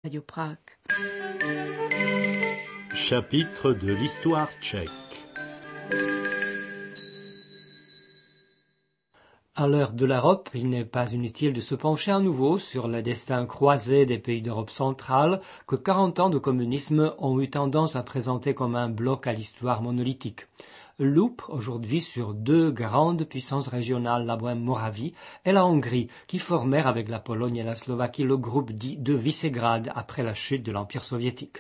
Radio Prague. Chapitre de l'histoire tchèque. À l'heure de l'Europe, il n'est pas inutile de se pencher à nouveau sur le destin croisé des pays d'Europe centrale que 40 ans de communisme ont eu tendance à présenter comme un bloc à l'histoire monolithique. Loupe aujourd'hui sur deux grandes puissances régionales, la Bohême-Moravie et la Hongrie, qui formèrent avec la Pologne et la Slovaquie le groupe dit de Visegrad après la chute de l'Empire soviétique.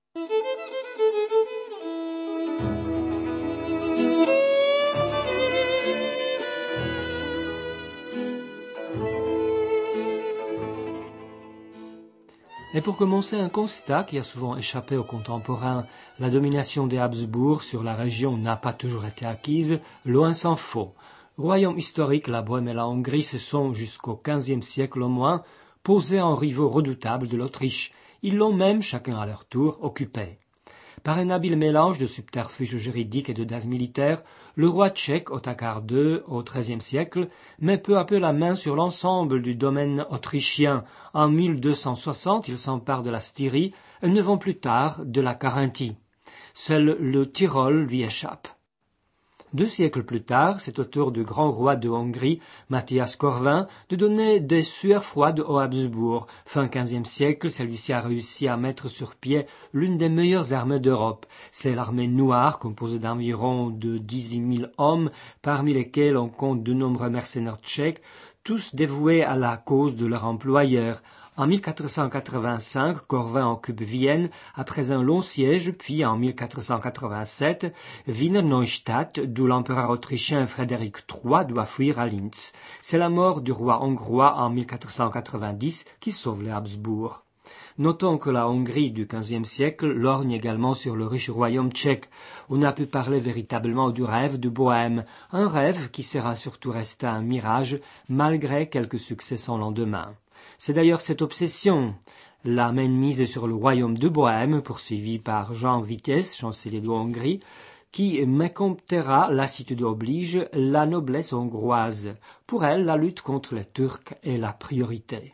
Et pour commencer, un constat qui a souvent échappé aux contemporains, la domination des Habsbourg sur la région n'a pas toujours été acquise, loin s'en faut. Royaume historique, la Bohême et la Hongrie se sont, jusqu'au XVe siècle au moins, posés en rivaux redoutables de l'Autriche. Ils l'ont même, chacun à leur tour, occupé. Par un habile mélange de subterfuges juridiques et d'audace militaire, le roi tchèque Otakar II, au XIIIe siècle, met peu à peu la main sur l'ensemble du domaine autrichien. En 1260, il s'empare de la Styrie et 9 ans plus tard de la Carinthie. Seul le Tyrol lui échappe. 2 siècles plus tard, c'est au tour du grand roi de Hongrie, Matthias Corvin, de donner des sueurs froides aux Habsbourg. Fin XVe siècle, celui-ci a réussi à mettre sur pied l'une des meilleures armées d'Europe. C'est l'armée noire, composée d'environ de 18 000 hommes, parmi lesquels on compte de nombreux mercenaires tchèques, tous dévoués à la cause de leur employeur. En 1485, Corvin occupe Vienne après un long siège, puis en 1487, Wiener Neustadt, d'où l'empereur autrichien Frédéric III doit fuir à Linz. C'est la mort du roi hongrois en 1490 qui sauve les Habsbourg. Notons que la Hongrie du XVe siècle lorgne également sur le riche royaume tchèque. On a pu parler véritablement du rêve de Bohême, un rêve qui sera surtout resté un mirage malgré quelques succès sans lendemain. C'est d'ailleurs cette obsession, la mainmise sur le royaume de Bohême, poursuivie par Jean Vitesse, chancelier de Hongrie, qui mécomptera, lassitude oblige, la noblesse hongroise. Pour elle, la lutte contre les Turcs est la priorité.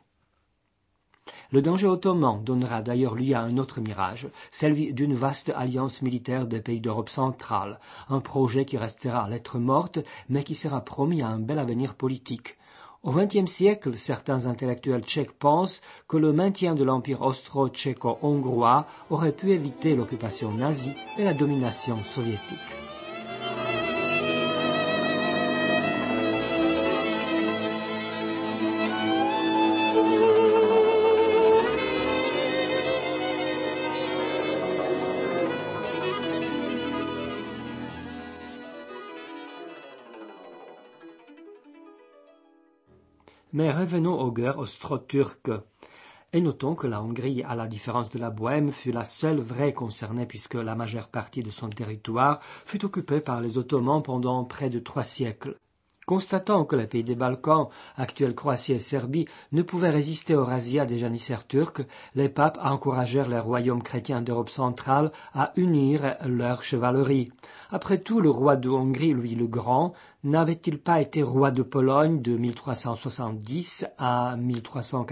Le danger ottoman donnera d'ailleurs lieu à un autre mirage, celui d'une vaste alliance militaire des pays d'Europe centrale, un projet qui restera lettre morte, mais qui sera promis à un bel avenir politique. Au XXe siècle, certains intellectuels tchèques pensent que le maintien de l'empire austro-tchéco-hongrois aurait pu éviter l'occupation nazie et la domination soviétique. Mais revenons aux guerres austro-turques. Et notons que la Hongrie, à la différence de la Bohême, fut la seule vraie concernée puisque la majeure partie de son territoire fut occupée par les Ottomans pendant près de 3 siècles. Constatant que les pays des Balkans, actuels Croatie et Serbie, ne pouvaient résister aux razzias des janissaires turcs, les papes encouragèrent les royaumes chrétiens d'Europe centrale à unir leur chevalerie. Après tout, le roi de Hongrie, Louis le Grand, n'avait-il pas été roi de Pologne de 1370 à 1382 ?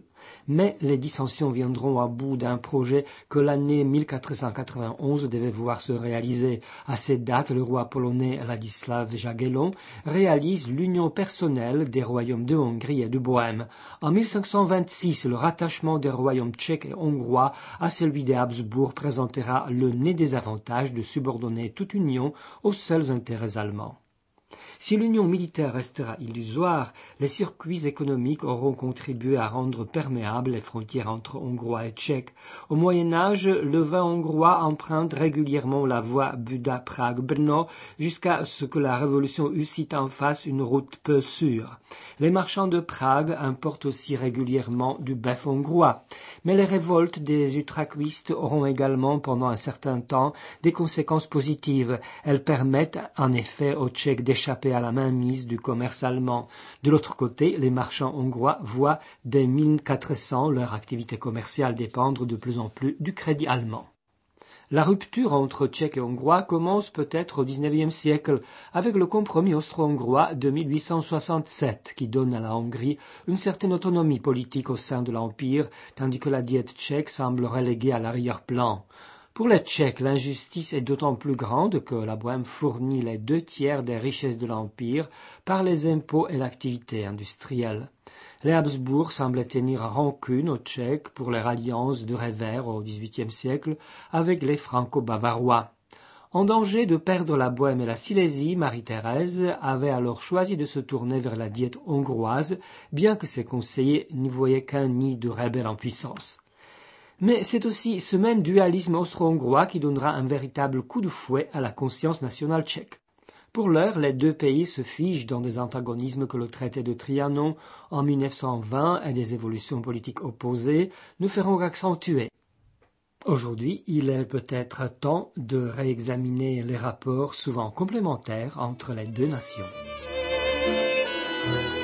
Mais les dissensions viendront à bout d'un projet que l'année 1491 devait voir se réaliser. À cette date, le roi polonais Ladisław Jagellon réalise l'union personnelle des royaumes de Hongrie et de Bohême. En 1526, le rattachement des royaumes tchèques et hongrois à celui des Habsbourg présentera le net désavantage de subordonner toute union aux seuls intérêts allemands. Si l'union militaire restera illusoire, les circuits économiques auront contribué à rendre perméables les frontières entre Hongrois et Tchèques. Au Moyen-Âge, le vin hongrois emprunte régulièrement la voie Buda-Prague-Brno jusqu'à ce que la Révolution eût en face une route peu sûre. Les marchands de Prague importent aussi régulièrement du bœuf hongrois. Mais les révoltes des ultracuistes auront également, pendant un certain temps, des conséquences positives. Elles permettent, en effet, aux Tchèques d'échapper à la mainmise du commerce allemand. De l'autre côté, les marchands hongrois voient dès 1400 leur activité commerciale dépendre de plus en plus du crédit allemand. La rupture entre Tchèques et Hongrois commence peut-être au XIXe siècle avec le compromis austro-hongrois de 1867 qui donne à la Hongrie une certaine autonomie politique au sein de l'Empire, tandis que la diète tchèque semble reléguée à l'arrière-plan. Pour les Tchèques, l'injustice est d'autant plus grande que la Bohême fournit les 2/3 des richesses de l'Empire par les impôts et l'activité industrielle. Les Habsbourg semblaient tenir rancune aux Tchèques pour leur alliance de revers au XVIIIe siècle avec les Franco-Bavarois. En danger de perdre la Bohême et la Silésie, Marie-Thérèse avait alors choisi de se tourner vers la diète hongroise, bien que ses conseillers n'y voyaient qu'un nid de rebelles en puissance. Mais c'est aussi ce même dualisme austro-hongrois qui donnera un véritable coup de fouet à la conscience nationale tchèque. Pour l'heure, les deux pays se figent dans des antagonismes que le traité de Trianon en 1920 et des évolutions politiques opposées ne feront qu'accentuer. Aujourd'hui, il est peut-être temps de réexaminer les rapports souvent complémentaires entre les deux nations.